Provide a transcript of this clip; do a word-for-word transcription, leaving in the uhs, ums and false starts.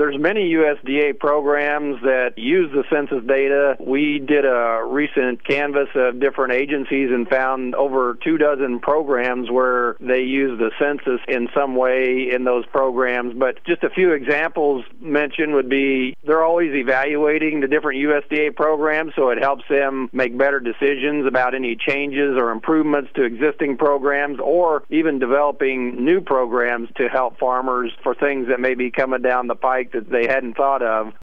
There's many U S D A programs that use the census data. We did a recent canvass of different agencies and found over two dozen programs where they use the census in some way in those programs. But just a few examples mentioned would be they're always evaluating the different U S D A programs, so it helps them make better decisions about any changes or improvements to existing programs, or even developing new programs to help farmers for things that may be coming down the pike that they hadn't thought of.